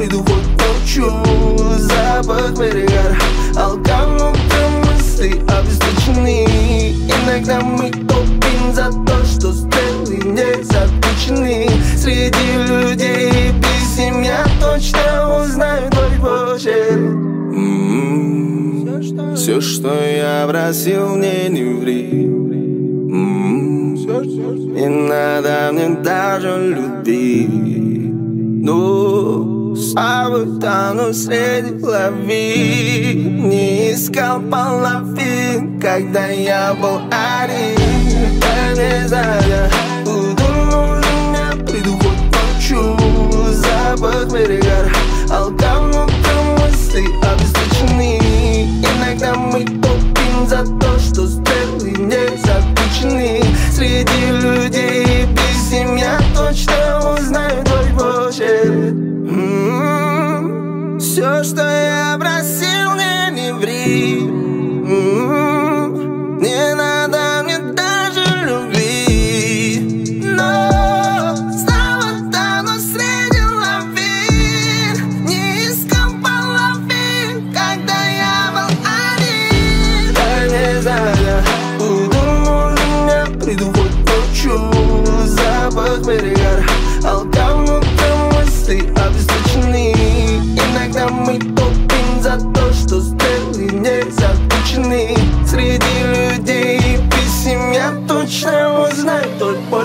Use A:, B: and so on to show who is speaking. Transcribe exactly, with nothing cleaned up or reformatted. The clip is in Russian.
A: приду хоть ночью. Запах перегара, алканутые мысли обесточены. Иногда мы топим за то, что стрелы не заточены. Среди людей писем я точно узнаю твой почерк. м-м-м. Все, что я просил, мне не ври. м-м-м. Не надо мне даже любви. Ну, слабо тону среди лавин. Не искал половин, когда я был один. Я не знаю, буду нужен, я приду хоть ночью. Запах перегара, алканутые мысли обесточены. Иногда мы топим за то, что стрелы не заточены. Среди людей писем я точно узнаю твой почерк. м-м-м. Все, что я просил, мне не ври. м-м-м. Не надо мне даже любви. Но снова тону среди лавин. Не искал половин, когда я был один. Я не знаю, буду нужен, я приду хоть ночью. Запах перегара, алканутые мысли обесточены. Иногда мы топим за то, что стрелы не заточены. Среди людей писем я точно узнаю твой почерк.